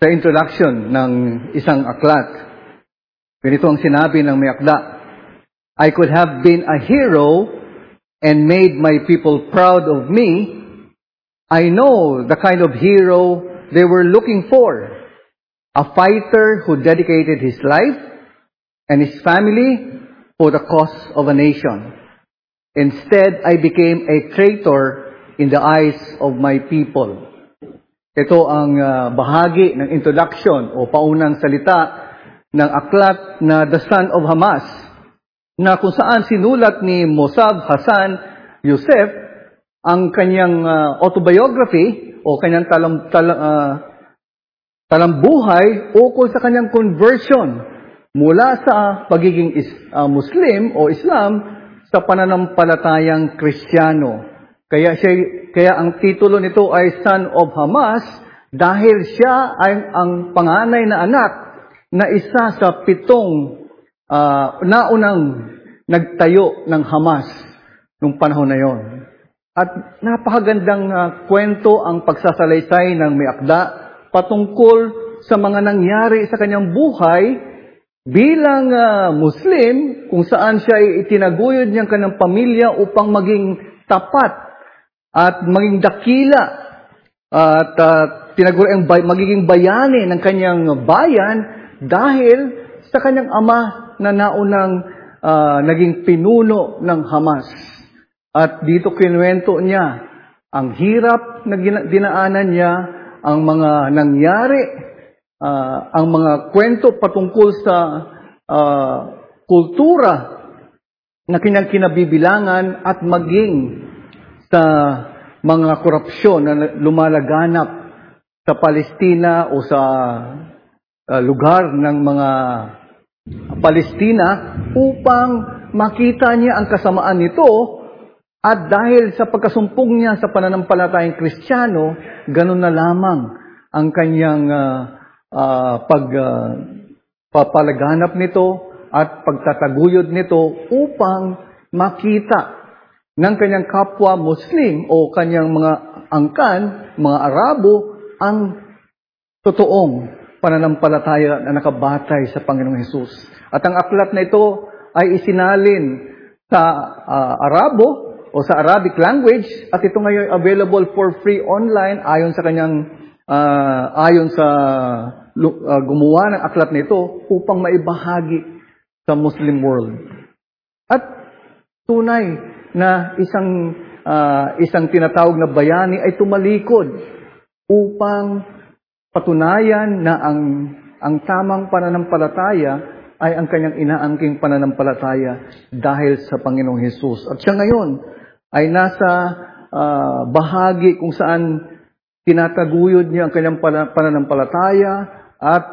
Sa introduction ng isang aklat, ganito ang sinabi ng may akda: I could have been a hero and made my people proud of me. I know the kind of hero they were looking for. A fighter who dedicated his life and his family for the cause of a nation. Instead, I became a traitor in the eyes of my people. Ito ang bahagi ng introduction o paunang salita ng aklat na The Son of Hamas, na kung saan sinulat ni Mossab Hassan Youssef ang kanyang autobiography o kanyang talambuhay ukol sa kanyang conversion mula sa pagiging Muslim o Islam sa pananampalatayang Kristiyano. Kaya ang titulo nito ay Son of Hamas dahil siya ay ang panganay na anak na isa sa 7 naunang nagtayo ng Hamas nung panahon na yon. At napakagandang kwento ang pagsasalaysay ng may akda patungkol sa mga nangyari sa kanyang buhay bilang Muslim, kung saan siya ay itinaguyod niyang kanyang pamilya upang maging tapat at maging dakila at magiging bayani ng kanyang bayan dahil sa kanyang ama na naunang naging pinuno ng Hamas. At dito kinuwento niya ang hirap na dinaanan niya, ang mga nangyari, ang mga kwento patungkol sa kultura na kanyang kinabibilangan at maging sa mga korupsyon na lumalaganap sa Palestina o sa lugar ng mga Palestina upang makita niya ang kasamaan nito. At dahil sa pagkasumpong niya sa pananampalatayang Kristiyano, ganun na lamang ang kanyang pagpapalaganap nito at pagtataguyod nito upang makita ng kanyang kapwa Muslim o kanyang mga angkan, mga Arabo, ang totoong pananampalataya na nakabatay sa Panginoong Hesus. At ang aklat na ito ay isinalin sa Arabo o sa Arabic language, at ito ngayon available for free online ayon sa kanyang gumawa ng aklat na ito upang maibahagi sa Muslim world. At tunay na isang tinatawag na bayani ay tumalikod upang patunayan na ang tamang pananampalataya ay ang kanyang inaangking pananampalataya dahil sa Panginoong Hesus. At siya ngayon ay nasa bahagi kung saan tinataguyod niya ang kanyang pananampalataya at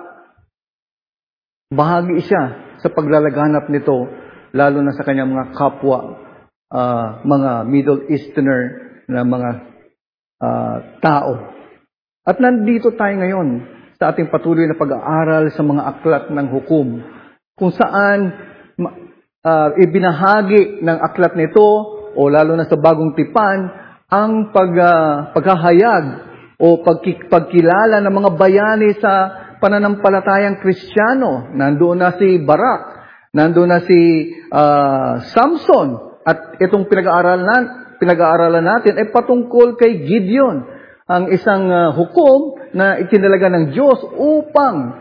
bahagi siya sa paglalaganap nito, lalo na sa kanyang mga kapwa, mga Middle Easterner na mga tao. At nandito tayo ngayon sa ating patuloy na pag-aaral sa mga aklat ng hukom, kung saan ibinahagi ng aklat nito, o lalo na sa Bagong Tipan, ang paghahayag o pagkilala ng mga bayani sa pananampalatayang Kristiyano. Nandoon na si Barak, nandoon na si Samson, at itong pinag-aaralan natin ay patungkol kay Gideon, ang isang hukom na itinalaga ng Diyos upang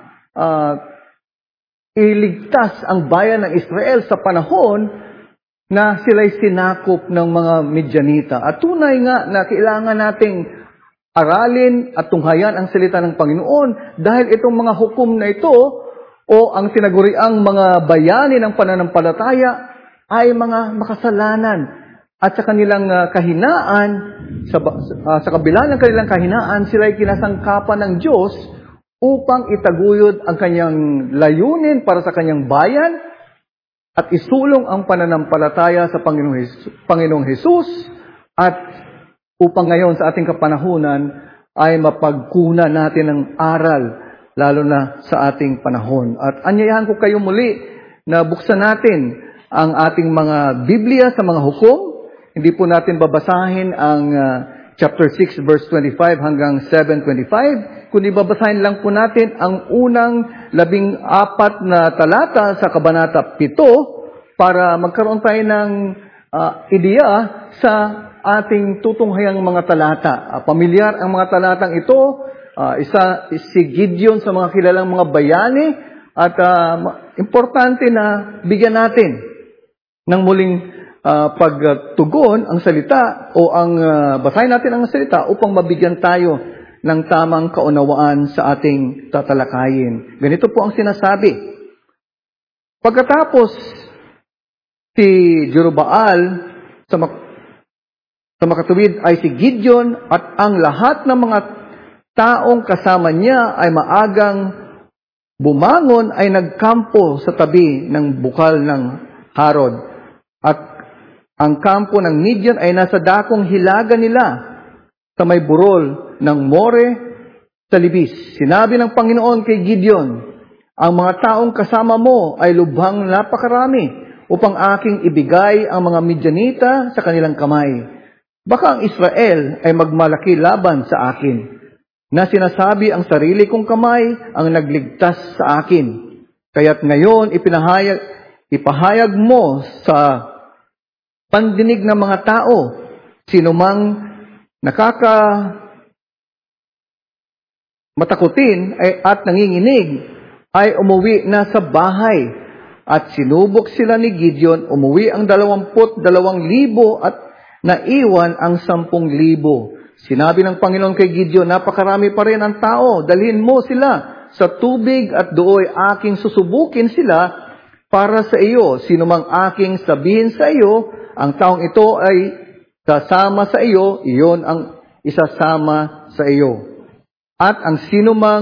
iligtas ang bayan ng Israel sa panahon na sila'y sinakop ng mga Midyanita. At tunay nga na kailangan nating aralin at tunghayan ang salita ng Panginoon dahil itong mga hukom na ito o ang tinaguriang mga bayani ng pananampalataya ay mga makasalanan. At sa kanilang kahinaan, sa kabila ng kanilang kahinaan, sila'y kinasangkapan ng Diyos upang itaguyod ang kanyang layunin para sa kanyang bayan at isulong ang pananampalataya sa Panginoong Hesus, at upang ngayon sa ating kapanahunan ay mapagkuna natin ng aral, lalo na sa ating panahon. At anyayahan ko kayo muli na buksan natin ang ating mga Biblia sa mga hukom. Hindi po natin babasahin ang chapter 6 verse 25 hanggang 7:25. kundi babasahin lang po natin ang unang 14 na talata sa Kabanata 7 para magkaroon tayo ng ideya sa ating tutunghayang mga talata. Pamilyar ang mga talatang ito, si Gideon sa mga kilalang mga bayani, at importante na bigyan natin ng muling pagtugon ang salita o ang basahin natin ang salita upang mabigyan tayo ng tamang kaunawaan sa ating tatalakayin. Ganito po ang sinasabi. Pagkatapos si Jerubbaal sa makatuwid ay si Gideon at ang lahat ng mga taong kasama niya ay maagang bumangon ay nagkampo sa tabi ng bukal ng Harod. At ang kampo ng Midian ay nasa dakong hilaga nila sa may burol ng More sa libis. Sinabi ng Panginoon kay Gideon, ang mga taong kasama mo ay lubhang napakarami upang aking ibigay ang mga Midianita sa kanilang kamay. Baka ang Israel ay magmalaki laban sa akin, na sinasabi ang sarili kong kamay ang nagligtas sa akin. Kaya't ngayon ipahayag mo sa pandinig ng mga tao, sinumang matakutin at nanginginig ay umuwi na sa bahay. At sinubok sila ni Gideon, umuwi ang 22,000 at naiwan ang 10,000. Sinabi ng Panginoon kay Gideon, napakarami pa rin ang tao, dalhin mo sila sa tubig at dooy aking susubukin sila para sa iyo. Sinumang aking sabihin sa iyo, ang taong ito ay sasama sa iyo, iyon ang isasama sa iyo. At ang sinumang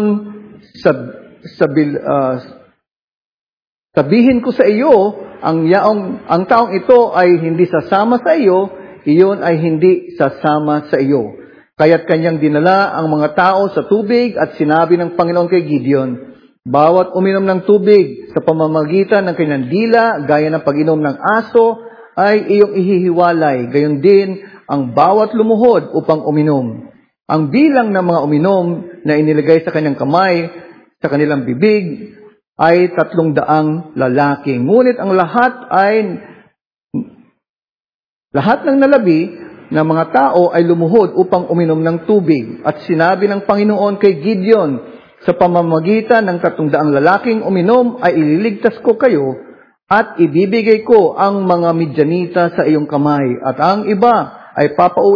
sabihin ko sa iyo, ang taong ito ay hindi sasama sa iyo, iyon ay hindi sasama sa iyo. Kaya't kanyang dinala ang mga tao sa tubig at sinabi ng Panginoon kay Gideon, bawat uminom ng tubig sa pamamagitan ng kanyang dila, gaya ng pag-inom ng aso, ay iyong ihihiwalay. Gayon din ang bawat lumuhod upang uminom. Ang bilang ng mga uminom na inilagay sa kanyang kamay, sa kanilang bibig, ay 300 lalaki. Ngunit ang lahat ng nalabi ng mga tao ay lumuhod upang uminom ng tubig. At sinabi ng Panginoon kay Gideon, sa pamamagitan ng 300 lalaking uminom ay ililigtas ko kayo at ibibigay ko ang mga Midianita sa iyong kamay. At ang iba ay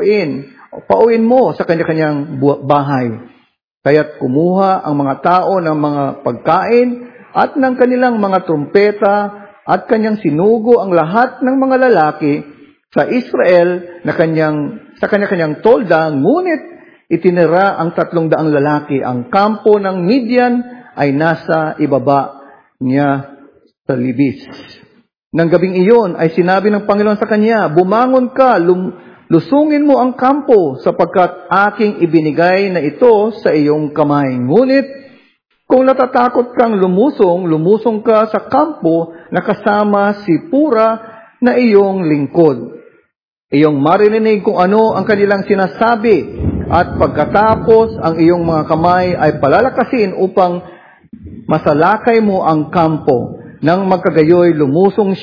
pauwiin mo sa kanya-kanyang bahay. Kaya't kumuha ang mga tao ng mga pagkain at ng kanilang mga trumpeta at kanyang sinugo ang lahat ng mga lalaki sa Israel na sa kanya-kanyang tolda, ngunit itinira ang 300 lalaki. Ang kampo ng Midian ay nasa ibaba niya sa libis. Nang gabing iyon ay sinabi ng Panginoon sa kanya, bumangon ka, lusungin mo ang kampo sapagkat aking ibinigay na ito sa iyong kamay. Ngunit kung natatakot kang lumusong ka sa kampo na kasama si Pura na iyong lingkod. Iyong maririnig kung ano ang kanilang sinasabi at pagkatapos ang iyong mga kamay ay palalakasin upang masalakay mo ang kampo. Nang magkagayoy, lumusong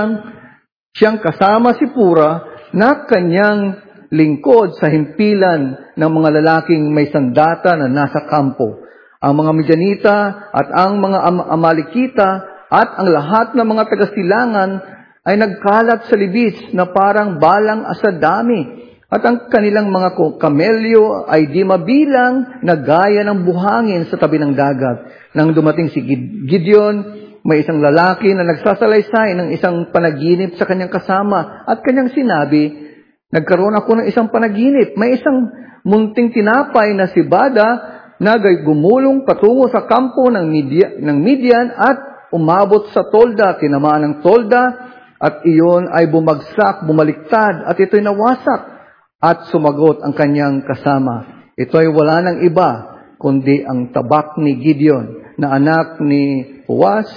siyang kasama si Pura na kanyang lingkod sa himpilan ng mga lalaking may sandata na nasa kampo. Ang mga Midianita at ang mga Amalekita at ang lahat ng mga tagasilangan ay nagkalat sa libis na parang balang asadami. At ang kanilang mga kamelyo ay di mabilang na gaya ng buhangin sa tabi ng dagat. Nang dumating si Gideon, may isang lalaki na nagsasalaysay ng isang panaginip sa kanyang kasama at kanyang sinabi, nagkaroon ako ng isang panaginip. May isang munting tinapay na si Bada na gumulong patungo sa kampo ng Midian at umabot sa tolda, tinamaan ng tolda at iyon ay bumaliktad at ito'y nawasak. At sumagot ang kanyang kasama, ito'y wala ng iba kundi ang tabak ni Gideon na anak ni Joas.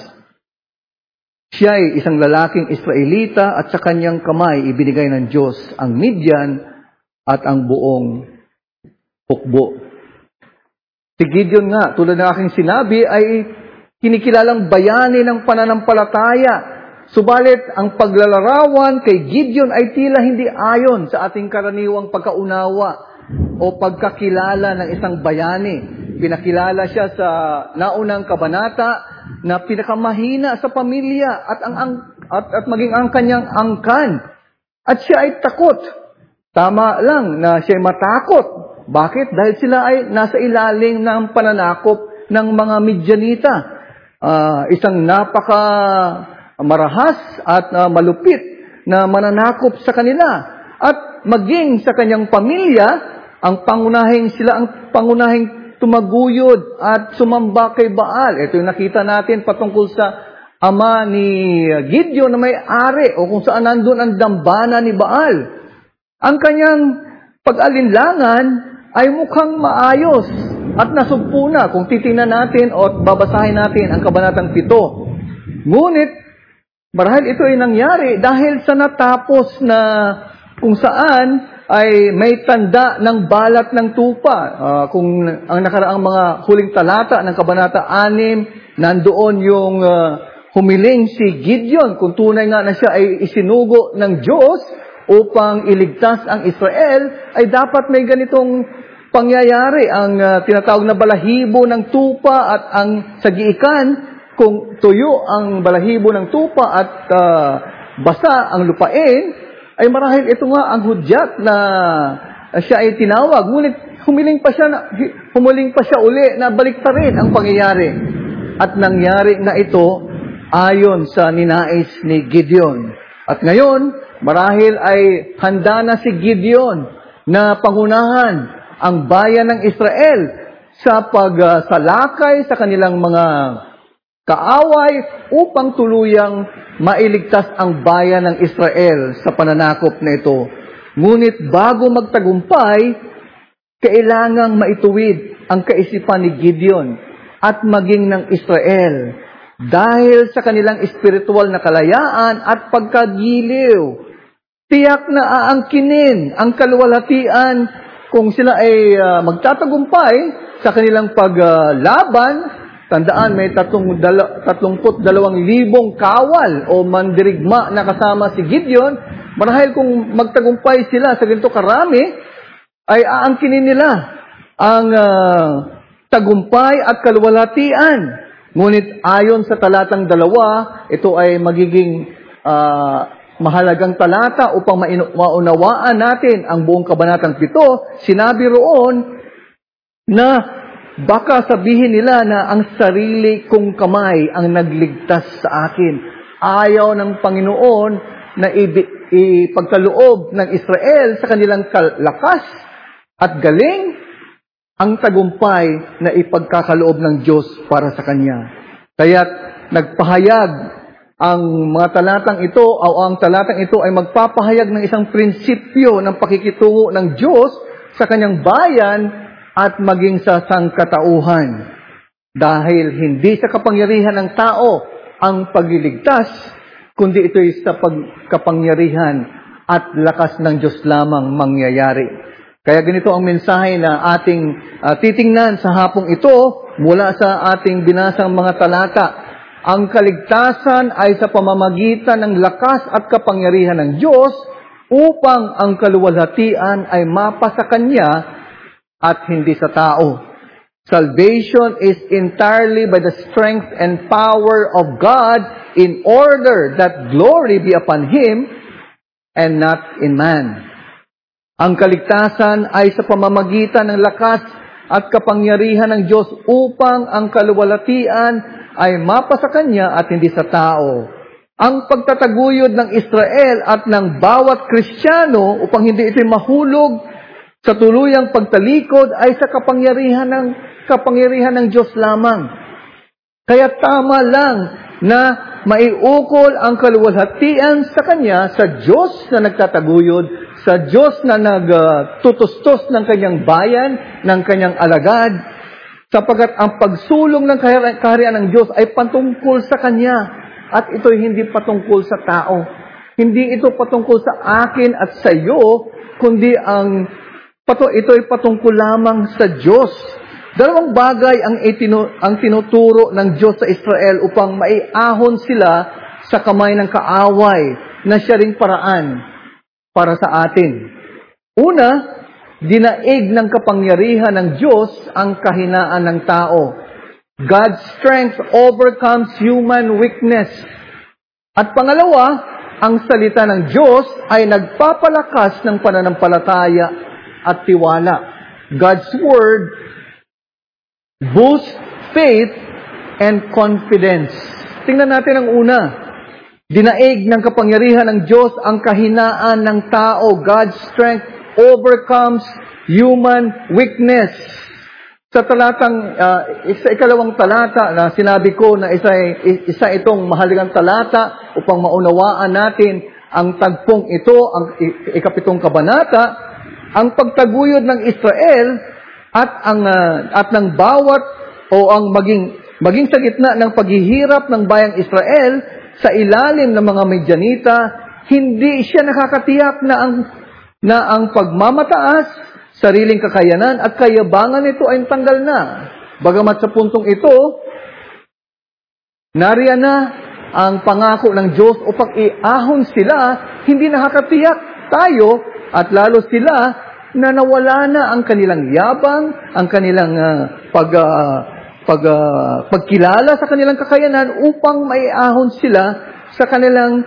Siya ay isang lalaking Israelita at sa kanyang kamay ibinigay ng Diyos ang Midian at ang buong hukbo. Si Gideon nga, tulad ng aking sinabi, ay kinikilalang bayani ng pananampalataya. Subalit, ang paglalarawan kay Gideon ay tila hindi ayon sa ating karaniwang pagkaunawa o pagkakilala ng isang bayani. Pinakilala siya sa naunang kabanata na pinakamahina sa pamilya at maging ang kanyang angkan. At siya ay takot. Tama lang na siya ay matakot. Bakit? Dahil sila ay nasa ilalim ng pananakop ng mga Midyanita. Isang napaka marahas at malupit na mananakop sa kanila. At maging sa kanyang pamilya, ang pangunahing tumaguyod at sumamba kay Baal. Ito yung nakita natin patungkol sa ama ni Gideon na may-ari o kung saan nandun ang dambana ni Baal. Ang kanyang pag-alinlangan ay mukhang maayos at nasugpo na kung titingnan natin o babasahin natin ang kabanatang 7. Ngunit, marahil ito ay nangyari dahil sa natapos na kung saan ay may tanda ng balat ng tupa. Kung ang nakaraang mga huling talata ng kabanata 6, nandoon yung humiling si Gideon kung tunay nga na siya ay isinugo ng Diyos upang iligtas ang Israel, ay dapat may ganitong pangyayari. Ang tinatawag na balahibo ng tupa at ang sagiikan, kung tuyo ang balahibo ng tupa at basa ang lupain, ay marahil ito nga ang hudyat na siya ay tinawag. Ngunit humiling pa siya uli na baliktarin ang pangyayari. At nangyari na ito ayon sa ninais ni Gideon. At ngayon, marahil ay handa na si Gideon na pangunahan ang bayan ng Israel sa pagsalakay sa kanilang mga kaaway upang tuluyang mailigtas ang bayan ng Israel sa pananakop na ito. Ngunit bago magtagumpay, kailangang maituwid ang kaisipan ni Gideon at maging ng Israel dahil sa kanilang espiritual na kalayaan at pagkagiliw. Tiyak na aangkinin ang kaluwalhatian kung sila ay magtatagumpay sa kanilang paglaban. Tandaan, may 32,000 kawal o mandirigma na kasama si Gideon. Marahil kung magtagumpay sila sa ganito karami, ay aangkinin nila ang tagumpay at kaluwalhatian. Ngunit ayon sa talatang 2, ito ay magiging mahalagang talata upang maunawaan natin ang buong kabanatang 7. Sinabi roon na baka sabihin nila na ang sarili kong kamay ang nagligtas sa akin. Ayaw ng Panginoon na ipagkaloob ng Israel sa kanilang lakas at galing ang tagumpay na ipagkakaloob ng Diyos para sa Kanya. Kaya't nagpahayag ang mga talatang ito o ang talatang ito ay magpapahayag ng isang prinsipyo ng pakikitungo ng Diyos sa Kanyang bayan at maging sa sangkatauhan. Dahil hindi sa kapangyarihan ng tao ang pagliligtas, kundi ito'y sa pagkapangyarihan at lakas ng Diyos lamang mangyayari. Kaya ganito ang mensahe na ating titingnan sa hapong ito mula sa ating binasang mga talata. Ang kaligtasan ay sa pamamagitan ng lakas at kapangyarihan ng Diyos upang ang kaluwalhatian ay mapa sa Kanya at hindi sa tao. Salvation is entirely by the strength and power of God in order that glory be upon Him and not in man. Ang kaligtasan ay sa pamamagitan ng lakas at kapangyarihan ng Diyos upang ang kaluwalhatian ay mapa sa Kanya at hindi sa tao. Ang pagtataguyod ng Israel at ng bawat Kristiyano upang hindi ito'y mahulog sa tuluyang pagtalikod ay sa kapangyarihan ng Diyos lamang. Kaya tama lang na maiukol ang kaluwalhatian sa Kanya sa Diyos na nagtataguyod, sa Diyos na nagtutustos ng Kanyang bayan, ng Kanyang alagad, sapagkat ang pagsulong ng kaharian ng Diyos ay patungkol sa Kanya at ito'y hindi patungkol sa tao. Hindi ito patungkol sa akin at sa iyo, kundi ito'y patungkol lamang sa Diyos. Dalawang bagay ang tinuturo ng Diyos sa Israel upang maiahon sila sa kamay ng kaaway na siya ring paraan para sa atin. Una, dinaig ng kapangyarihan ng Diyos ang kahinaan ng tao. God's strength overcomes human weakness. At pangalawa, ang salita ng Diyos ay nagpapalakas ng pananampalataya at tiwala. God's Word boosts faith and confidence. Tingnan natin ang una. Dinaig ng kapangyarihan ng Diyos ang kahinaan ng tao. God's strength overcomes human weakness. Sa talatang, sa ikalawang talata na sinabi ko na isa itong mahalagang talata upang maunawaan natin ang tagpong ito, ang ikapitong kabanata, ang pagtaguyod ng Israel at ng bawat o ang maging sa gitna ng paghihirap ng bayang Israel sa ilalim ng mga Midyanita, hindi siya nakakatiyak na ang pagmamataas, sariling kakayanan at kayabangan nito ay tanggal na. Bagamat sa puntong ito, nariyan na ang pangako ng Diyos upang iahon sila, hindi nakakatiyak tayo at lalo sila na nawala na ang kanilang yabang, ang kanilang pagkilala sa kanilang kakayanan upang maiahon sila sa kanilang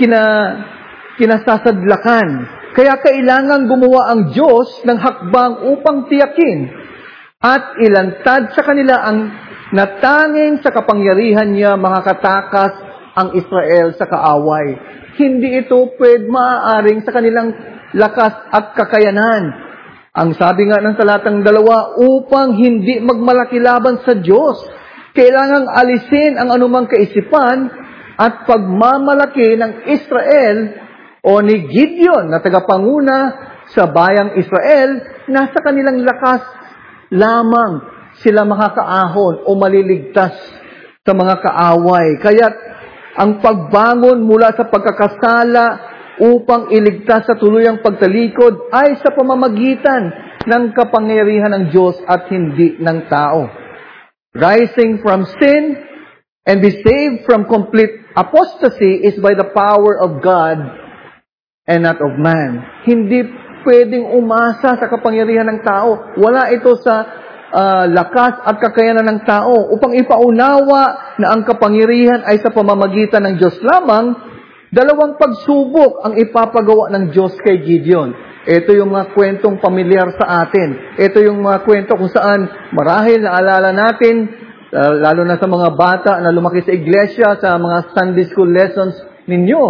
kinasasadlakan. Kaya kailangan gumawa ang Diyos ng hakbang upang tiyakin at ilantad sa kanila ang natanging sa kapangyarihan niya makakatakas ang Israel sa kaaway. Hindi ito maaaring sa kanilang lakas at kakayanan. Ang sabi nga ng talatang 2, upang hindi magmalaki laban sa Diyos, kailangang alisin ang anumang kaisipan at pagmamalaki ng Israel o ni Gideon na tagapanguna sa bayang Israel, nasa kanilang lakas lamang sila makakaahon o maliligtas sa mga kaaway. Kaya't ang pagbangon mula sa pagkakasala upang iligtas sa tuluyang pagtalikod ay sa pamamagitan ng kapangyarihan ng Diyos at hindi ng tao. Rising from sin and be saved from complete apostasy is by the power of God and not of man. Hindi pwedeng umasa sa kapangyarihan ng tao. Wala ito sa lakas at kakayanan ng tao. Upang ipaunawa na ang kapangyarihan ay sa pamamagitan ng Diyos lamang, dalawang pagsubok ang ipapagawa ng Diyos kay Gideon. Ito yung mga kwentong pamilyar sa atin. Ito yung mga kwento kung saan marahil naalala natin, lalo na sa mga bata na lumaki sa iglesia, sa mga Sunday school lessons ninyo,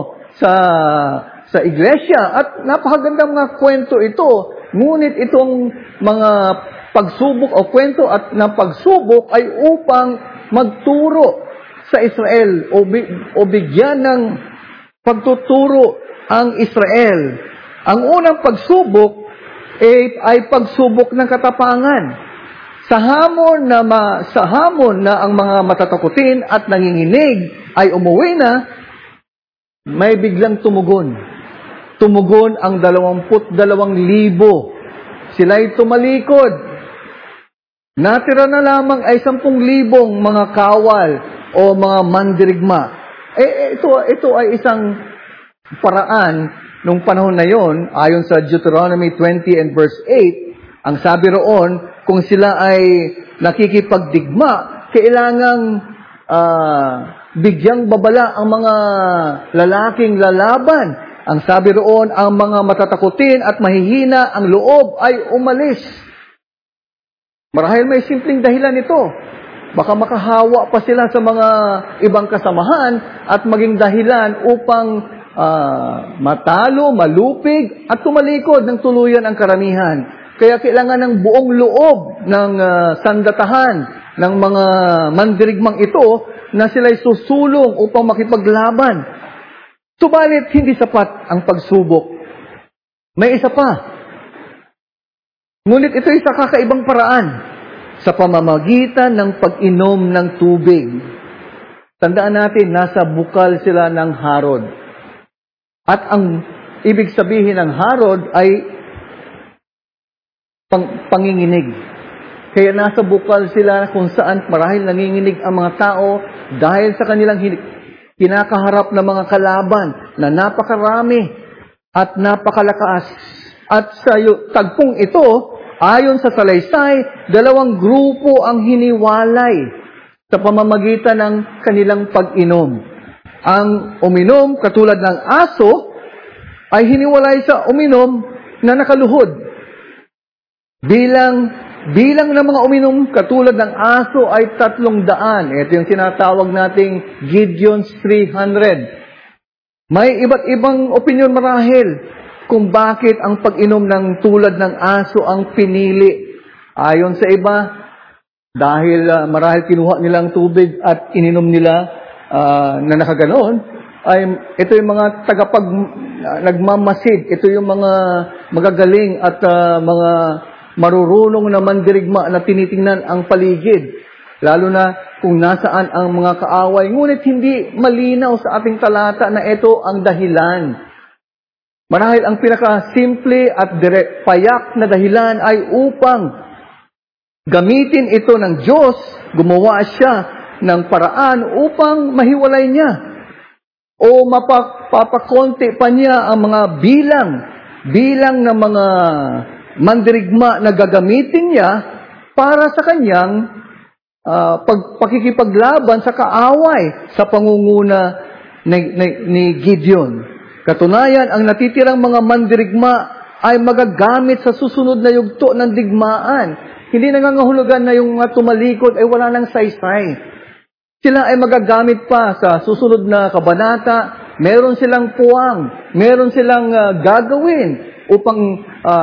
sa iglesia. At napakagandang mga kwento ito. Ngunit itong mga pagsubok o kwento at na pagsubok ay upang magturo sa Israel o bigyan ng pagtuturo ang Israel. Ang unang pagsubok ay pagsubok ng katapangan. Sa hamon na ang mga matatakutin at nanginginig ay umuwi na, may biglang tumugon. Tumugon ang 22,000. Sila'y tumalikod. Natira na lamang ay 10,000 mga kawal o mga mandirigma. Ito ay isang paraan nung panahon na yon, ayon sa Deuteronomy 20 and verse 8, ang sabi roon, kung sila ay nakikipagdigma, kailangang bigyang babala ang mga lalaking lalaban. Ang sabi roon, ang mga matatakutin at mahihina ang loob ay umalis. Marahil may simpleng dahilan ito. Baka makahawa pa sila sa mga ibang kasamahan at maging dahilan upang matalo, malupig, at tumalikod ng tuluyan ang karamihan. Kaya kailangan ng buong loob ng sandatahan ng mga mandirigmang ito na sila'y susulong upang makipaglaban. Subalit, hindi sapat ang pagsubok. May isa pa. Ngunit ito ay sa kakaibang paraan sa pamamagitan ng pag-inom ng tubig. Tandaan natin, nasa bukal sila ng harod. At ang ibig sabihin ng harod ay panginginig. Kaya nasa bukal sila kung saan marahil nanginginig ang mga tao dahil sa kanilang kinakaharap na mga kalaban na napakarami at napakalakas. At sa tagpong ito, ayon sa salaysay, 2 grupo ang hiniwalay sa pamamagitan ng kanilang pag-inom. Ang uminom katulad ng aso ay hiniwalay sa uminom na nakaluhod. Bilang ng mga uminom katulad ng aso ay 300. Ito yung tinatawag nating Gideon's 300. May iba't ibang opinyon marahil kung bakit ang pag-inom ng tulad ng aso ang pinili. Ayon sa iba, dahil marahil kinuha nilang tubig at ininom nila na nakaganon, ay ito yung mga nagmamasid, ito yung mga magagaling at mga marurunong na mandirigma na tinitingnan ang paligid, lalo na kung nasaan ang mga kaaway. Ngunit hindi malinaw sa ating talata na ito ang dahilan. Marahil ang pinaka-simple at payak na dahilan ay upang gamitin ito ng Diyos, gumawa siya ng paraan upang mahiwalay niya o mapapakonti pa niya ang mga bilang ng mga mandirigma na gagamitin niya para sa kanyang pakikipaglaban sa kaaway sa pangunguna ni Gideon. Katunayan, ang natitirang mga mandirigma ay magagamit sa susunod na yugto ng digmaan. Hindi nangangahulugan na yung mga tumalikod ay wala nang saysay. Sila ay magagamit pa sa susunod na kabanata. Meron silang puwang, meron silang gagawin upang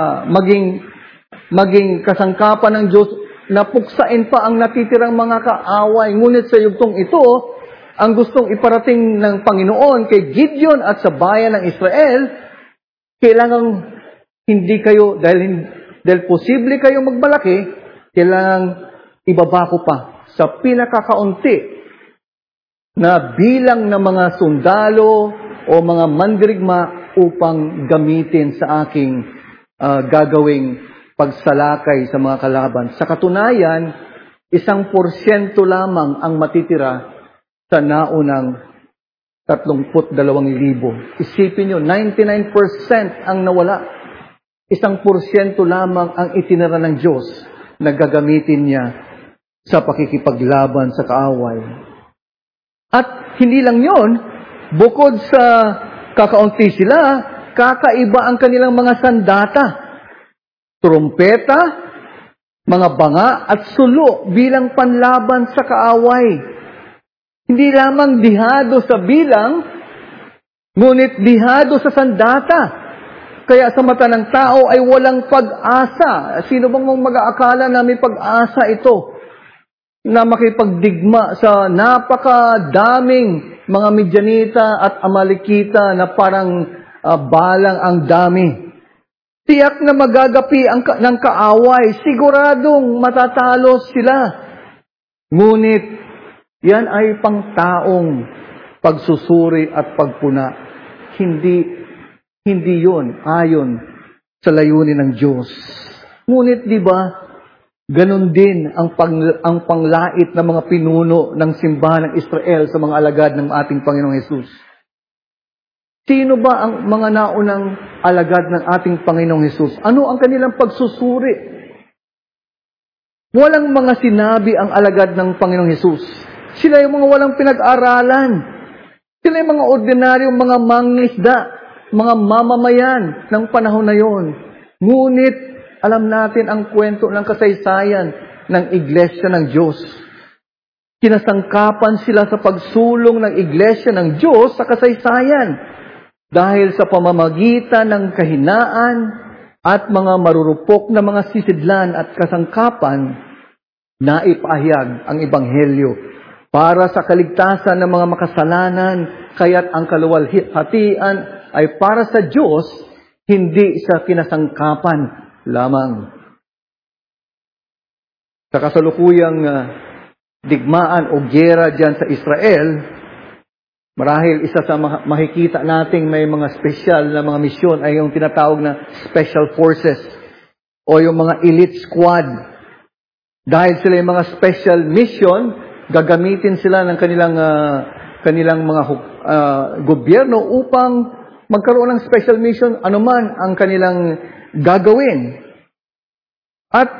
maging kasangkapan ng Diyos na puksain pa ang natitirang mga kaaway. Ngunit sa yugtong ito, ang gustong iparating ng Panginoon kay Gideon at sa bayan ng Israel, kailangang hindi kayo, dahil posible kayong magmalaki, kailangang ibaba ko pa sa pinakakaunti na bilang ng mga sundalo o mga mandirigma upang gamitin sa aking gagawing pagsalakay sa mga kalaban. Sa katunayan, 1% lamang ang matitira sa naunang 32,000. Isipin nyo, 99% ang nawala. 1% lamang ang itinira ng Diyos na gagamitin niya sa pakikipaglaban sa kaaway. At hindi lang yon, bukod sa kakaunti sila, kakaiba ang kanilang mga sandata, trumpeta, mga banga at sulo bilang panlaban sa kaaway. Hindi lamang dihado sa bilang, ngunit dihado sa sandata. Kaya sa mata ng tao ay walang pag-asa. Sino bang mag-aakala na may pag-asa ito? Na makipagdigma sa napakadaming mga Midyanita at Amalekita na parang balang ang dami. Tiyak na magagapi ng kaaway, siguradong matatalo sila. Ngunit, yan ay pangtaong pagsusuri at pagpuna. Hindi yun ayon sa layunin ng Diyos. Ngunit, di ba, ganun din ang panglait ng mga pinuno ng simbahan ng Israel sa mga alagad ng ating Panginoong Hesus. Sino ba ang mga naunang alagad ng ating Panginoong Hesus? Ano ang kanilang pagsusuri? Walang mga sinabi ang alagad ng Panginoong Hesus. Sila yung mga walang pinag-aralan. Sila yung mga ordinaryong mga mangingisda, mga mamamayan ng panahon na yon. Ngunit, alam natin ang kwento ng kasaysayan ng Iglesia ng Diyos. Kinasangkapan sila sa pagsulong ng Iglesia ng Diyos sa kasaysayan dahil sa pamamagitan ng kahinaan at mga marurupok na mga sisidlan at kasangkapan na ipahayag ang Ebanghelyo para sa kaligtasan ng mga makasalanan, kaya't ang kaluwalhatian ay para sa Diyos, hindi sa kinasangkapan lamang. Sa kasalukuyang digmaan o giyera dyan sa Israel, marahil isa sa makikita nating may mga special na mga misyon ay yung tinatawag na Special Forces o yung mga elite squad. Dahil sila yung mga special mission, gagamitin sila ng kanilang mga gobyerno upang magkaroon ng special mission anuman ang kanilang gagawin. At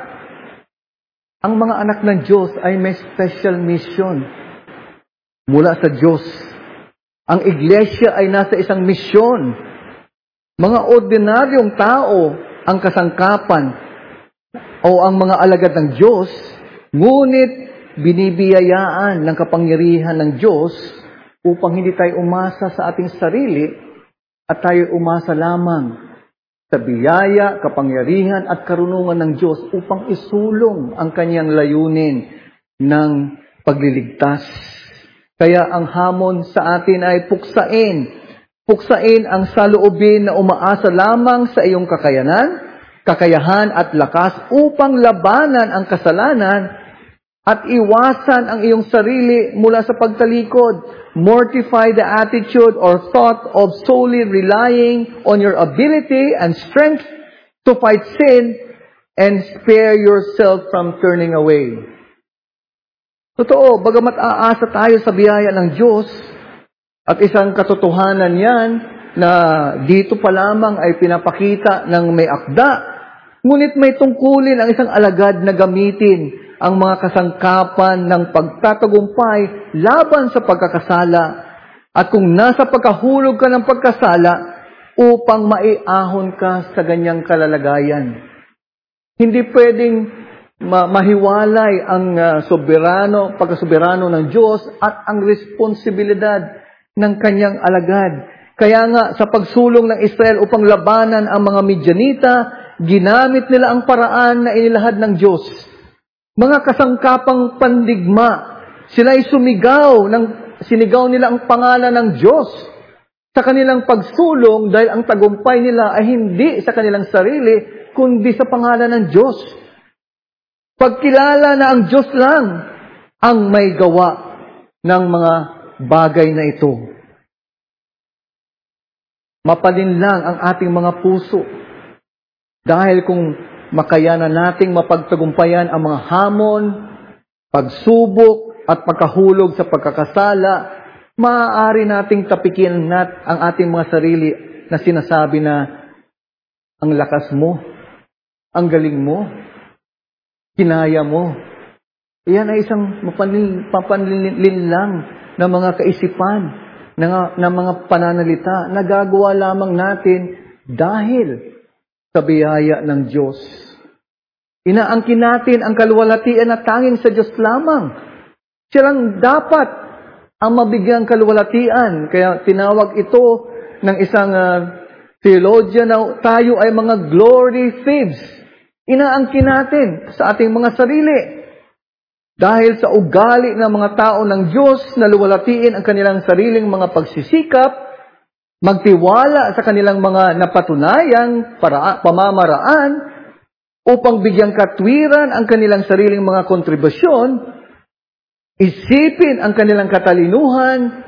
ang mga anak ng Diyos ay may special mission mula sa Diyos. Ang iglesia ay nasa isang misyon. Mga ordinaryong tao ang kasangkapan o ang mga alagad ng Diyos, ngunit binibiyayaan ng kapangyarihan ng Diyos upang hindi tayo umasa sa ating sarili at tayo umasa lamang sa biyaya, kapangyarihan at karunungan ng Diyos upang isulong ang kanyang layunin ng pagliligtas. Kaya ang hamon sa atin ay puksain ang saloobin na umaasa lamang sa iyong kakayahan at lakas upang labanan ang kasalanan at iwasan ang iyong sarili mula sa pagtalikod. Mortify the attitude or thought of solely relying on your ability and strength to fight sin and spare yourself from turning away. Totoo, bagamat aasa tayo sa biyaya ng Diyos, at isang katotohanan yan na dito pa lamang ay pinapakita ng may akda, ngunit may tungkulin ang isang alagad na gamitin ang mga kasangkapan ng pagtatagumpay laban sa pagkakasala at kung nasa pagkahulog ka ng pagkasala upang maiahon ka sa ganyang kalalagayan. Hindi pwedeng mahiwalay ang pagkasoberano ng Diyos at ang responsibilidad ng kanyang alagad. Kaya nga sa pagsulong ng Israel upang labanan ang mga Midyanita, ginamit nila ang paraan na inilahad ng Diyos. Mga kasangkapang pandigma, sila'y sinigaw nila ang pangalan ng Diyos sa kanilang pagsulong dahil ang tagumpay nila ay hindi sa kanilang sarili, kundi sa pangalan ng Diyos. Pagkilala na ang Diyos lang ang may gawa ng mga bagay na ito. Mapalinlang ang ating mga puso dahil kung makayanan nating mapagtagumpayan ang mga hamon, pagsubok at pagkahulog sa pagkakasala, maaari nating tapikin ang ating mga sarili na sinasabi na ang lakas mo, ang galing mo, kinaya mo. Iyan ay isang mapanlinlang na mga kaisipan, na mga pananalita na gagawa lamang natin dahil sa biyaya ng Diyos. Inaangkin natin ang kaluwalhatian na tanging sa Diyos lamang. Siya lang dapat ang mabigyang kaluwalhatian. Kaya tinawag ito ng isang theologian na tayo ay mga glory thieves. Inaangkin natin sa ating mga sarili. Dahil sa ugali ng mga tao ng Diyos na luwalhatiin ang kanilang sariling mga pagsisikap, magtiwala sa kanilang mga napatunayang pamamaraan upang bigyang katwiran ang kanilang sariling mga kontribusyon, isipin ang kanilang katalinuhan,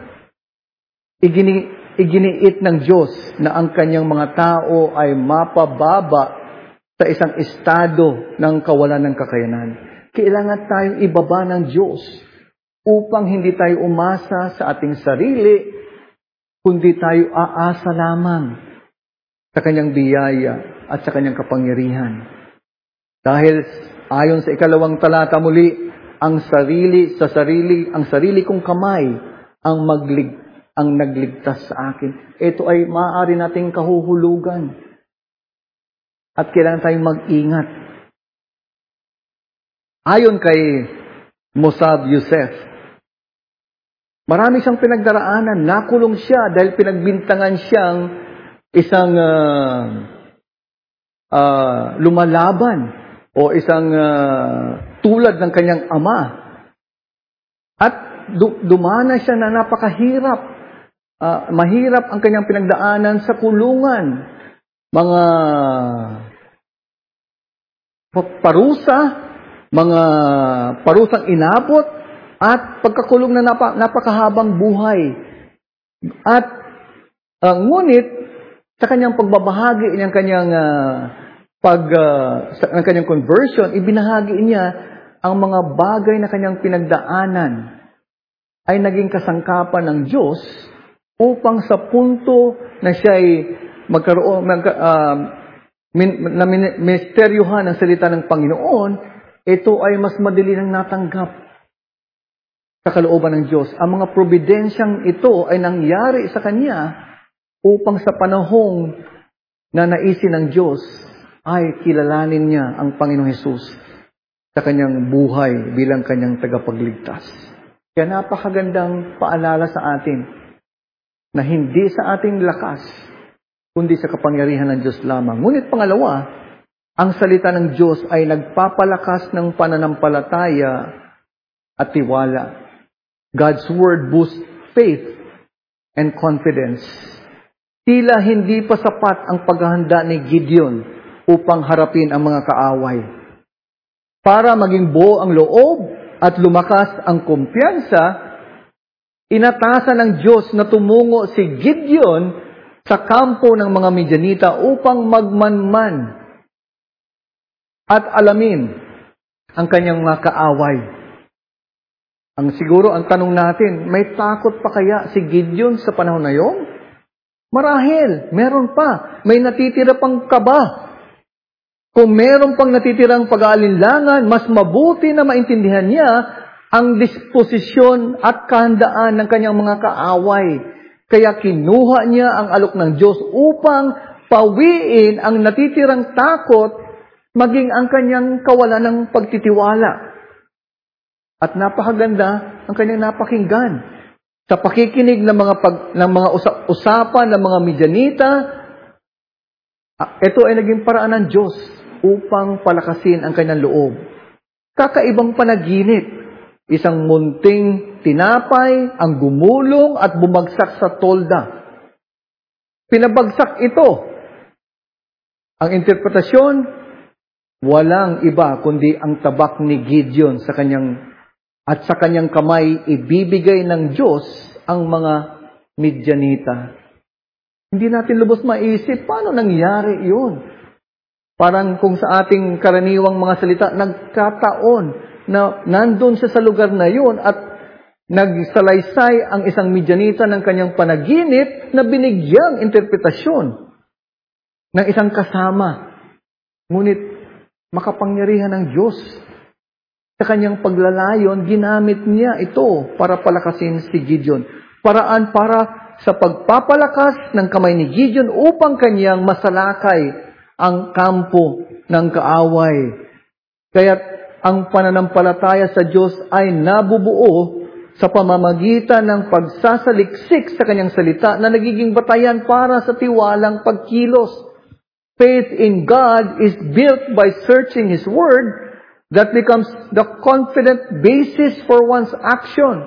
iginiit ng Diyos na ang kanyang mga tao ay mapababa sa isang estado ng kawalan ng kakayanan. Kailangan tayong ibaba ng Diyos upang hindi tayo umasa sa ating sarili, kundi tayo aasa lamang sa kanyang biyaya at sa kanyang kapangyarihan. Dahil ayon sa 2 talata muli, ang sarili kong kamay ang nagligtas sa akin. Ito ay maaari nating kahuhulugan. At kailangan tayong mag-ingat. Ayon kay Musab Youssef, marami siyang pinagdaraanan. Nakulong siya dahil pinagbintangan siyang isang lumalaban o isang tulad ng kanyang ama. At dumana siya na napakahirap. Mahirap ang kanyang pinagdaanan sa kulungan. Mga parusa, mga parusang inabot, at pagkakulong na napakahabang buhay. At ngunit sa kanyang pagbabahagi ng kanyang ng kanyang conversion, ibinahagi niya ang mga bagay na kanyang pinagdaanan ay naging kasangkapan ng Diyos upang sa punto na siya ay magkaroon, misteryuhan ang salita ng Panginoon, ito ay mas madali nang natanggap sa kalooban ng Diyos. Ang mga probidensyang ito ay nangyari sa kanya upang sa panahong na naisin ng Diyos ay kilalanin niya ang Panginoong Hesus sa kanyang buhay bilang kanyang tagapagligtas. Kaya napakagandang paalala sa atin na hindi sa ating lakas, kundi sa kapangyarihan ng Diyos lamang. Ngunit pangalawa, ang salita ng Diyos ay nagpapalakas ng pananampalataya at tiwala. God's Word boosts faith and confidence. Tila hindi pa sapat ang paghahanda ni Gideon upang harapin ang mga kaaway. Para maging buo ang loob at lumakas ang kumpiyansa, inatasan ng Diyos na tumungo si Gideon sa kampo ng mga Midianita upang magmanman at alamin ang kanyang mga kaaway. Siguro ang tanong natin, may takot pa kaya si Gideon sa panahon na yon? Marahil, meron pa. May natitira pang kaba. Kung meron pang natitirang pag-aalinlangan, mas mabuti na maintindihan niya ang disposisyon at kahandaan ng kanyang mga kaaway. Kaya kinuha niya ang alok ng Diyos upang pawiin ang natitirang takot, maging ang kanyang kawalan ng pagtitiwala. At napakaganda ang kanyang napakinggan. Sa pakikinig ng mga usapan ng mga Midianita, ito ay naging paraan ng Diyos upang palakasin ang kanyang loob. Kakaibang panaginip, isang munting tinapay ang gumulong at bumagsak sa tolda. Pinabagsak ito. Ang interpretasyon, walang iba kundi ang tabak ni Gideon sa kanyang kamay ibibigay ng Diyos ang mga Midianita. Hindi natin lubos maisip paano nangyari iyon. Parang kung sa ating karaniwang mga salita, nagkataon na nandun siya sa lugar na yun at nagsalaysay ang isang Midianita ng kanyang panaginip na binigyang interpretasyon ng isang kasama. Ngunit makapangyarihan ng Diyos. Sa kanyang paglalayon, ginamit niya ito para palakasin si Gideon. Paraan para sa pagpapalakas ng kamay ni Gideon upang kanyang masalakay ang kampo ng kaaway. Kaya ang pananampalataya sa Diyos ay nabubuo sa pamamagitan ng pagsasaliksik sa kanyang salita na nagiging batayan para sa tiwalang pagkilos. Faith in God is built by searching His Word that becomes the confident basis for one's action.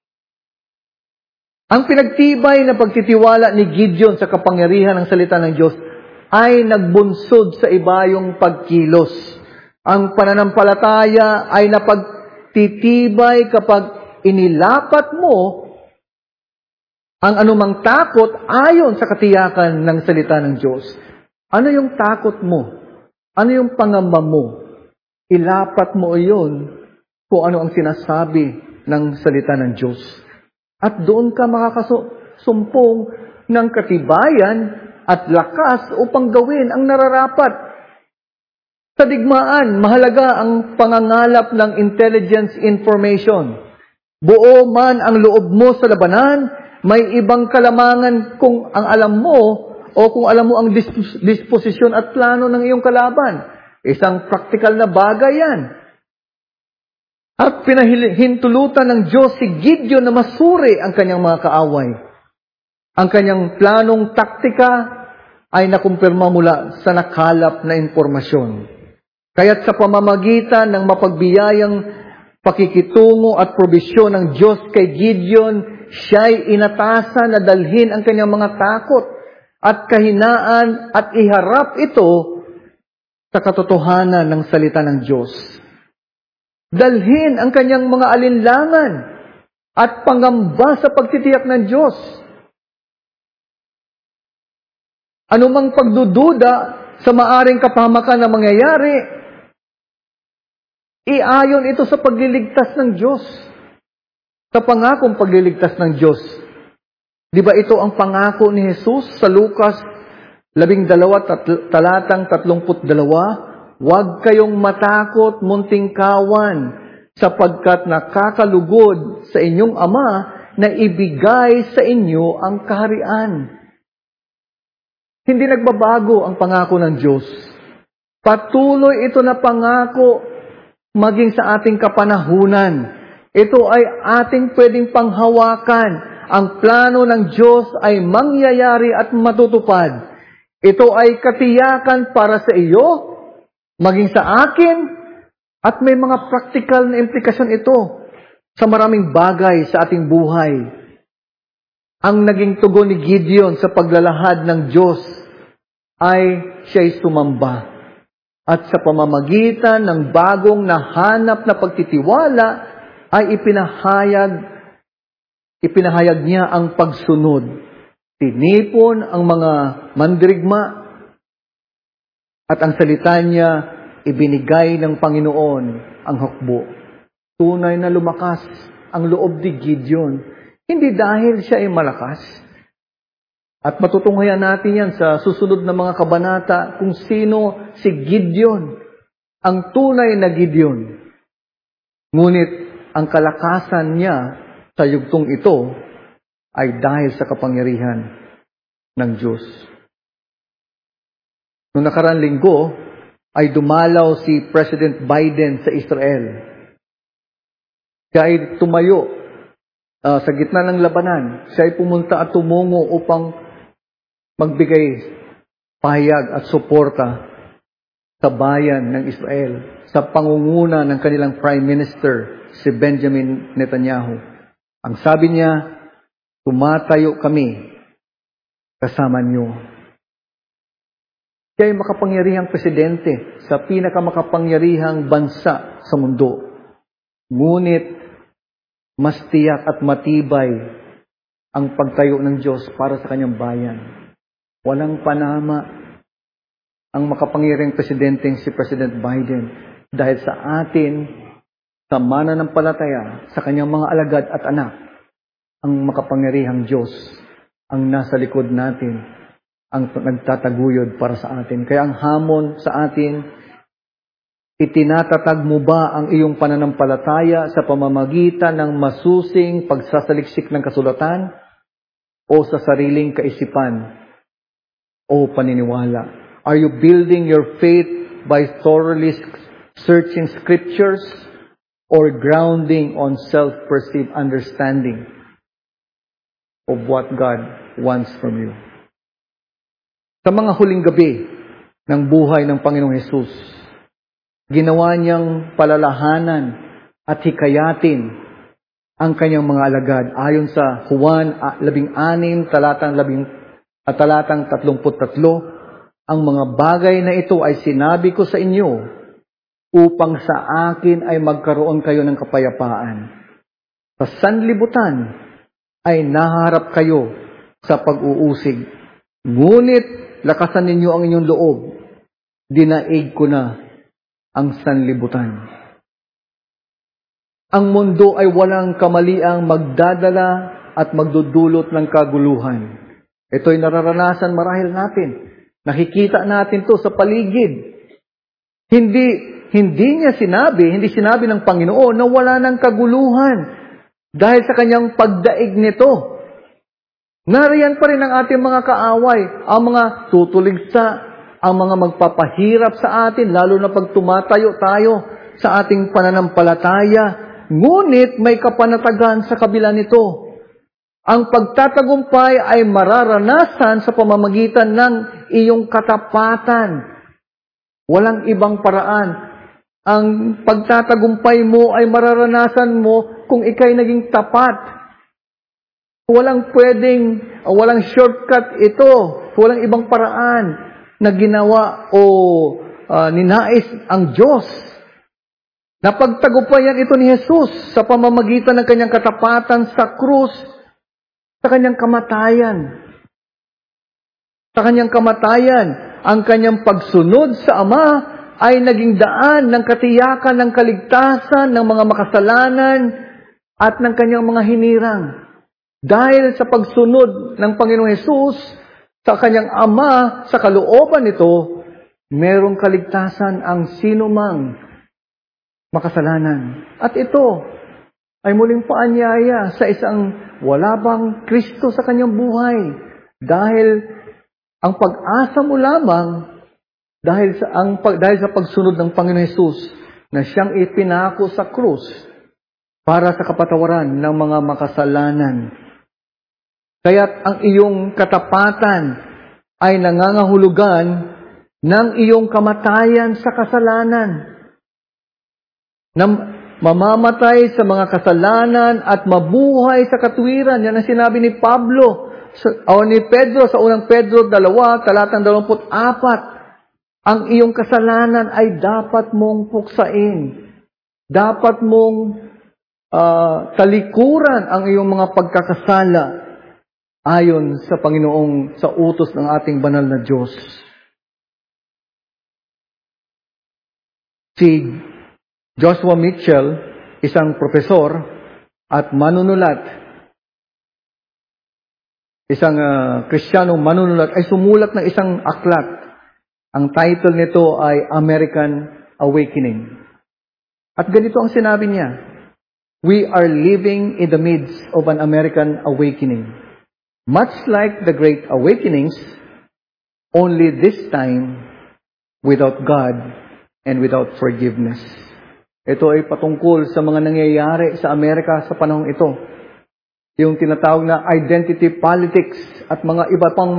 Ang pinagtibay na pagtitiwala ni Gideon sa kapangyarihan ng salita ng Diyos ay nagbunsod sa ibayong pagkilos. Ang pananampalataya ay napagtitibay kapag inilapat mo ang anumang takot ayon sa katiyakan ng salita ng Diyos. Ano yung takot mo? Ano yung pangamba mo? Ilapat mo iyon kung ano ang sinasabi ng salita ng Diyos. At doon ka makakasumpong ng katibayan at lakas upang gawin ang nararapat. Sa digmaan, mahalaga ang pangangalap ng intelligence information. Buo man ang loob mo sa labanan, may ibang kalamangan kung ang alam mo o kung alam mo ang disposisyon at plano ng iyong kalaban. Isang practical na bagay yan. At pinahintulutan ng Diyos si Gideon na masuri ang kanyang mga kaaway. Ang kanyang planong taktika ay nakumpirma mula sa nakalap na impormasyon. Kaya't sa pamamagitan ng mapagbiyayang pakikitungo at probisyon ng Diyos kay Gideon, siya'y inatasan na dalhin ang kanyang mga takot at kahinaan at iharap ito sa katotohanan ng salita ng Diyos. Dalhin ang kanyang mga alinlangan at pangamba sa pagtitiyak ng Diyos. Anumang pagdududa sa maaring kapahamakan na mangyayari, Iayon ito sa pagliligtas ng Diyos. Sa pangakong pagliligtas ng Diyos. Di ba ito ang pangako ni Jesus sa Lucas 12, talatang 32? Huwag kayong matakot, munting kawan, sapagkat nakakalugod sa inyong Ama na ibigay sa inyo ang kaharian. Hindi nagbabago ang pangako ng Diyos. Patuloy ito na pangako maging sa ating kapanahunan. Ito ay ating pwedeng panghawakan. Ang plano ng Diyos ay mangyayari at matutupad. Ito ay katiyakan para sa iyo, maging sa akin, at may mga practical na implikasyon ito sa maraming bagay sa ating buhay. Ang naging tugon ni Gideon sa paglalahad ng Diyos ay siya'y sumamba. At sa pamamagitan ng bagong nahanap na pagtitiwala ay ipinahayag niya ang pagsunod. Tinipon ang mga mandirigma at ang salita niya ibinigay ng Panginoon ang hukbo. Tunay na lumakas ang loob ni Gideon. Hindi dahil siya ay malakas. At matutunghayan natin yan sa susunod na mga kabanata kung sino si Gideon, ang tunay na Gideon. Ngunit ang kalakasan niya sa yugtong ito ay dahil sa kapangyarihan ng Diyos. Noong nakaraang linggo ay dumalaw si President Biden sa Israel. Siya ay tumayo sa gitna ng labanan. Siya ay pumunta at tumungo upang magbigay pahayag at suporta sa bayan ng Israel sa pangunguna ng kanilang Prime Minister, si Benjamin Netanyahu. Ang sabi niya, tumatayo kami kasama niyo. Siya ay makapangyarihang presidente sa pinakamakapangyarihang bansa sa mundo. Ngunit, mas tiyak at matibay ang pagtayo ng Diyos para sa kanyang bayan. Walang panama ang makapangyarihang presidenteng si President Biden dahil sa atin, sa mananampalataya, sa kanyang mga alagad at anak, ang makapangyarihang Diyos ang nasa likod natin, ang nagtataguyod para sa atin. Kaya ang hamon sa atin, itinatatag mo ba ang iyong pananampalataya sa pamamagitan ng masusing pagsasaliksik ng kasulatan o sa sariling kaisipan o paniniwala? Are you building your faith by thoroughly searching scriptures or grounding on self-perceived understanding of what God wants from you? Sa mga huling gabi ng buhay ng Panginoong Hesus, ginawa niyang palalahanan at hikayatin ang kanyang mga alagad. Ayon sa Juan 16, talatang 33, ang mga bagay na ito ay sinabi ko sa inyo upang sa akin ay magkaroon kayo ng kapayapaan. Sa sanlibutan ay naharap kayo sa pag-uusig. Ngunit lakasan ninyo ang inyong loob. Dinaig ko na ang sanlibutan. Ang mundo ay walang kamaliang magdadala at magdudulot ng kaguluhan. Ito'y nararanasan marahil natin. Nakikita natin to sa paligid. Hindi sinabi ng Panginoon na wala ng kaguluhan dahil sa kanyang pagdaig nito. Nariyan pa rin ang ating mga kaaway, ang mga tutuligsa, ang mga magpapahirap sa atin, lalo na pag tumatayo tayo sa ating pananampalataya. Ngunit may kapanatagan sa kabila nito. Ang pagtatagumpay ay mararanasan sa pamamagitan ng iyong katapatan. Walang ibang paraan. Ang pagtatagumpay mo ay mararanasan mo kung ikay naging tapat. Walang shortcut ito. Walang ibang paraan na ginawa o ninais ang Diyos. Napagtagumpayan ito ni Jesus sa pamamagitan ng kanyang katapatan sa krus, sa kanyang kamatayan. Sa kanyang kamatayan, ang kanyang pagsunod sa Ama ay naging daan ng katiyakan ng kaligtasan ng mga makasalanan at ng kanyang mga hinirang. Dahil sa pagsunod ng Panginoong Hesus sa kanyang Ama, sa kalooban nito, merong kaligtasan ang sinumang makasalanan. At ito ay muling paanyaya sa isang wala bang Kristo sa kanyang buhay. Dahil ang pag-asa mo lamang dahil sa pagsunod ng Panginoon Hesus na siyang ipinako sa krus para sa kapatawaran ng mga makasalanan. Kaya't ang iyong katapatan ay nangangahulugan ng iyong kamatayan sa kasalanan. Na mamamatay sa mga kasalanan at mabuhay sa katuwiran. Yan ang sinabi ni Pablo o ni Pedro sa unang Pedro 2, talatang 24. Ang iyong kasalanan ay dapat mong puksain. Dapat mong talikuran ang iyong mga pagkakasala ayon sa Panginoong, sa utos ng ating banal na Diyos. Si Joshua Mitchell, isang profesor at manunulat, isang Kristiyanong manunulat, ay sumulat ng isang aklat. Ang title nito ay American Awakening. At ganito ang sinabi niya, "We are living in the midst of an American awakening. Much like the Great Awakenings, only this time without God and without forgiveness." Ito ay patungkol sa mga nangyayari sa Amerika sa panahong ito. Yung tinatawag na identity politics at mga iba pang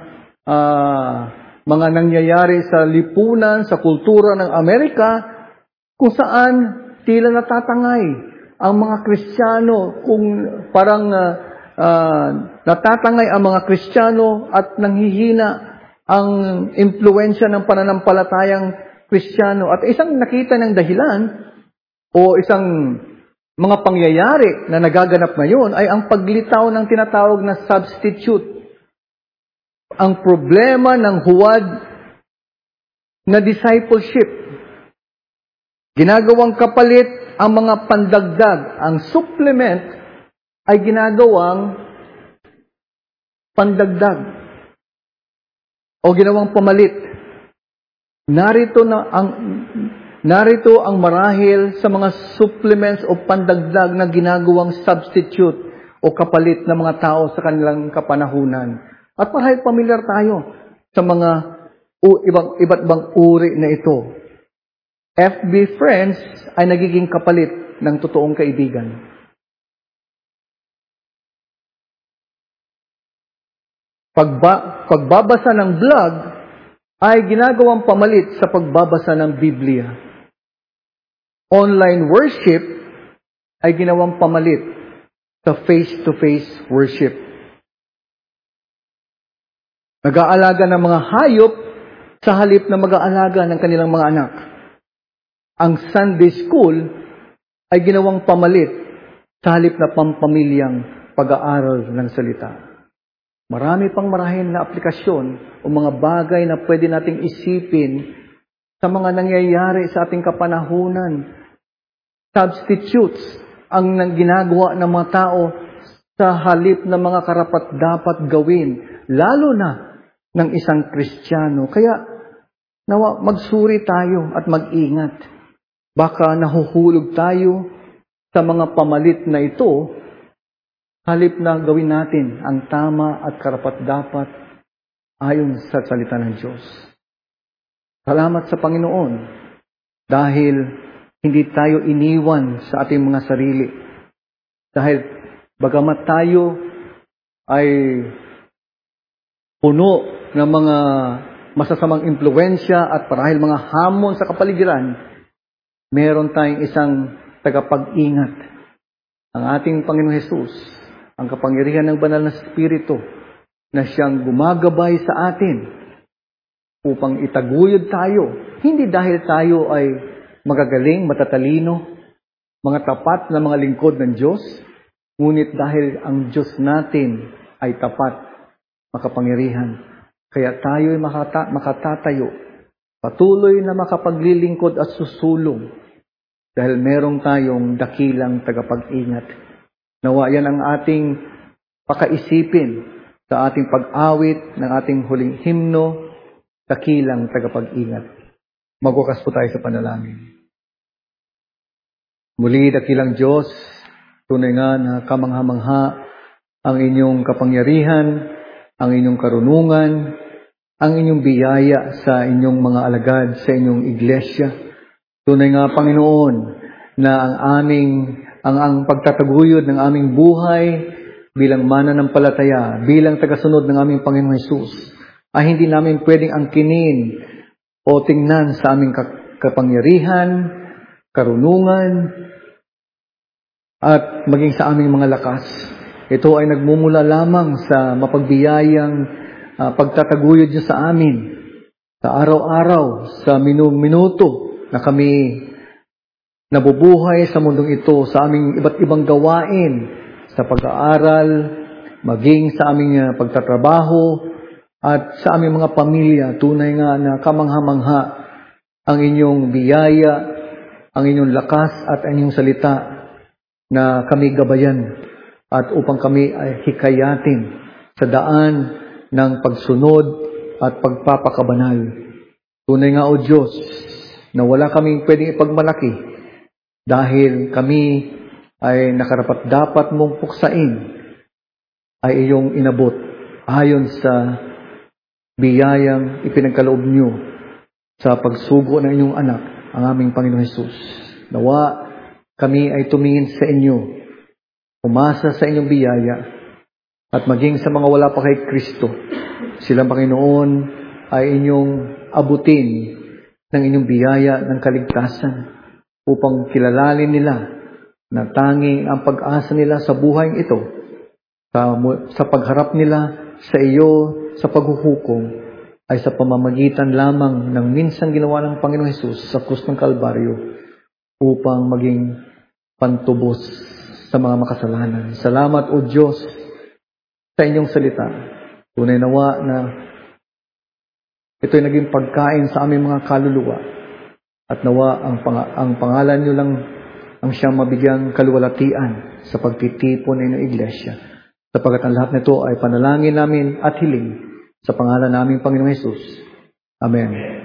mga nangyayari sa lipunan, sa kultura ng Amerika, kung saan tila natatangay ang mga Kristiyano, kung parang natatangay ang mga Kristiyano at nanghihina ang impluensya ng pananampalatayang Kristiyano. At isang nakita ng dahilan o isang mga pangyayari na nagaganap ngayon ay ang paglitaw ng tinatawag na substitute. Ang problema ng huwad na discipleship. Ginagawang kapalit ang mga pandagdag. Ang supplement ay ginagawang pandagdag o ginawang pamalit. Narito ang marahil sa mga supplements o pandagdag na ginagawang substitute o kapalit ng mga tao sa kanilang kapanahunan. At marahil pamilyar tayo sa mga iba't ibang uri na ito. FB friends ay nagiging kapalit ng totoong kaibigan. Pagbabasa ng blog ay ginagawang pamalit sa pagbabasa ng Biblia. Online worship ay ginawang pamalit sa face-to-face worship. Nag-aalaga ng mga hayop sa halip na mag-aalaga ng kanilang mga anak. Ang Sunday school ay ginawang pamalit sa halip na pampamilyang pag-aaral ng salita. Marami pang marahil na aplikasyon o mga bagay na pwede nating isipin sa mga nangyayari sa ating kapanahunan. Substitutes ang ginagawa ng mga tao sa halip na mga karapat-dapat gawin, lalo na ng isang Kristiyano. Kaya magsuri tayo at mag-ingat. Baka nahuhulog tayo sa mga pamalit na ito, halip na gawin natin ang tama at karapat-dapat ayon sa salita ng Diyos. Salamat sa Panginoon dahil hindi tayo iniwan sa ating mga sarili. Dahil bagamat tayo ay puno ng mga masasamang impluensya at parahil mga hamon sa kapaligiran, meron tayong isang tagapag-ingat, ang ating Panginoong Hesus, ang kapangyarihan ng banal na Espiritu na siyang gumagabay sa atin upang itaguyod tayo. Hindi dahil tayo ay magagaling, matatalino, mga tapat na mga lingkod ng Diyos, ngunit dahil ang Diyos natin ay tapat, makapangyarihan. Kaya tayo ay makatatayo Patuloy na makapaglilingkod at susulong dahil merong tayong dakilang tagapag-ingat. Nawa yan ang ating pakaisipin sa ating pag-awit ng ating huling himno, dakilang tagapag-ingat. Magwakas po tayo sa panalangin. Muli, dakilang Diyos, tunay nga na kamangha-mangha ang inyong kapangyarihan, ang inyong karunungan, ang inyong biyaya sa inyong mga alagad, sa inyong iglesia. Tunay nga, Panginoon, na ang pagtataguyod ng aming buhay bilang mananampalataya, bilang tagasunod ng aming Panginoong Hesus, ay hindi namin pwedeng angkinin o tingnan sa aming kapangyarihan, karunungan, at maging sa aming mga lakas. Ito ay nagmumula lamang sa mapagbiyayang pagtataguyod niyo sa amin, sa araw-araw, sa minuto na kami nabubuhay sa mundong ito, sa aming iba't ibang gawain, sa pag-aaral, maging sa aming pagtatrabaho, at sa aming mga pamilya. Tunay nga na kamangha-mangha ang inyong biyaya, ang inyong lakas at ang inyong salita na kami gabayan at upang kami ay hikayatin sa daan ng pagsunod at pagpapakabanal. Tunay nga, O Diyos, na wala kaming pwedeng ipagmalaki dahil kami ay nakarapat-dapat mong puksain ay iyong inabot ayon sa biyayang ipinagkaloob niyo sa pagsugo ng inyong anak, ang aming Panginoon Hesus. Nawa kami ay tumingin sa inyo, umasa sa inyong biyaya, at maging sa mga wala pa kay Kristo, silang Panginoon ay inyong abutin ng inyong biyaya ng kaligtasan upang kilalalin nila na tanging ang pag-asa nila sa buhay ito, sa pagharap nila sa iyo sa paghuhukom, ay sa pamamagitan lamang ng minsang ginawa ng Panginoong Hesus sa krus ng Kalbaryo upang maging pantubos sa mga makasalanan. Salamat, O Diyos, sa inyong salita. Tunay nawa na ito'y naging pagkain sa aming mga kaluluwa. At nawa ang pangalan niyo lang ang siyang mabigyang kaluwalhatian sa pagtitipon ng inyong iglesia. Sapagkat ang lahat nito ay panalangin namin at hiling sa pangalan naming Panginoong Hesus. Amen.